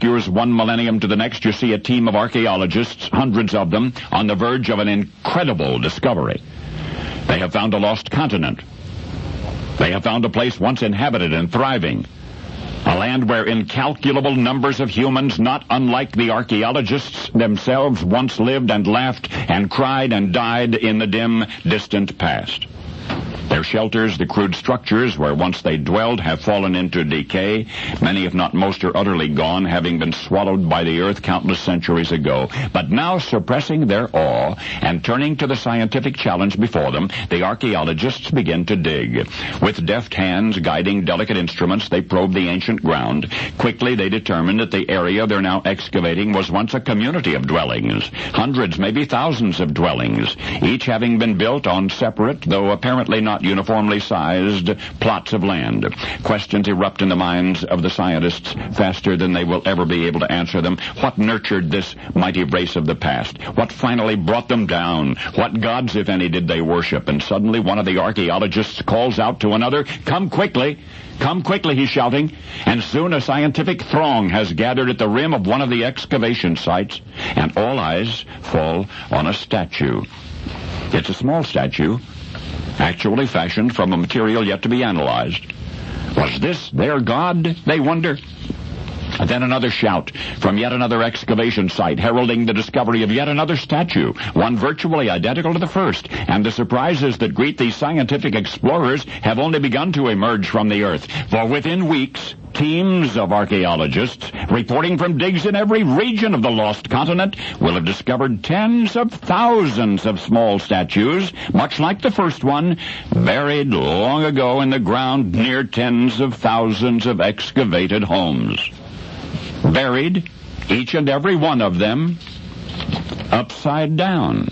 obscures one millennium to the next, you see a team of archaeologists, hundreds of them, on the verge of an incredible discovery. They have found a lost continent. They have found a place once inhabited and thriving. A land where incalculable numbers of humans, not unlike the archaeologists themselves, once lived and laughed and cried and died in the dim, distant past. Their shelters, the crude structures where once they dwelled, have fallen into decay. Many, if not most, are utterly gone, having been swallowed by the earth countless centuries ago. But now, suppressing their awe and turning to the scientific challenge before them, the archaeologists begin to dig. With deft hands guiding delicate instruments, they probe the ancient ground. Quickly, they determine that the area they're now excavating was once a community of dwellings. Hundreds, maybe thousands of dwellings, each having been built on separate, though apparently not uniformly sized, plots of land. Questions erupt in the minds of the scientists faster than they will ever be able to answer them. What nurtured this mighty race of the past? What finally brought them down? What gods, if any, did they worship? And suddenly one of the archaeologists calls out to another, "Come quickly! Come quickly," he's shouting. And soon a scientific throng has gathered at the rim of one of the excavation sites, and all eyes fall on a statue. It's a small statue, actually fashioned from a material yet to be analyzed. Was this their god, they wonder? And then another shout from yet another excavation site, heralding the discovery of yet another statue, one virtually identical to the first. And the surprises that greet these scientific explorers have only begun to emerge from the earth. For within weeks, teams of archaeologists, reporting from digs in every region of the lost continent, will have discovered tens of thousands of small statues, much like the first one, buried long ago in the ground near tens of thousands of excavated homes. Buried, each and every one of them, upside down.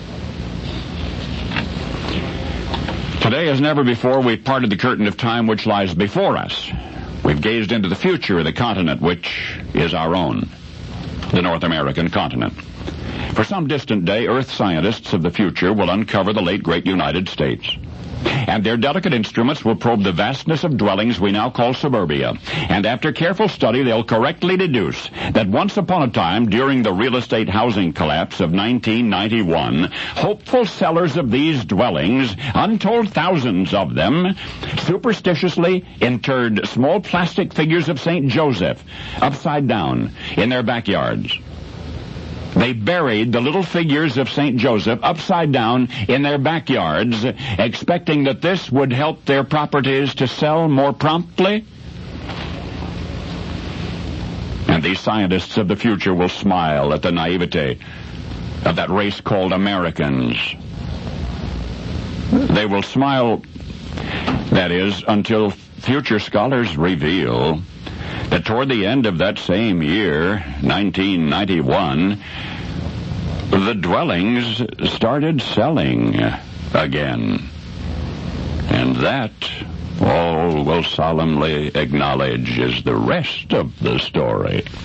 Today, as never before, we've parted the curtain of time which lies before us. We've gazed into the future of the continent which is our own, the North American continent. For some distant day, Earth scientists of the future will uncover the late great United States. And their delicate instruments will probe the vastness of dwellings we now call suburbia. And after careful study, they'll correctly deduce that once upon a time, during the real estate housing collapse of 1991, hopeful sellers of these dwellings, untold thousands of them, superstitiously interred small plastic figures of St. Joseph upside down in their backyards. They buried the little figures of St. Joseph upside down in their backyards, expecting that this would help their properties to sell more promptly. And these scientists of the future will smile at the naivete of that race called Americans. They will smile, that is, until future scholars reveal that toward the end of that same year, 1991, the dwellings started selling again. And that, all will solemnly acknowledge, is the rest of the story.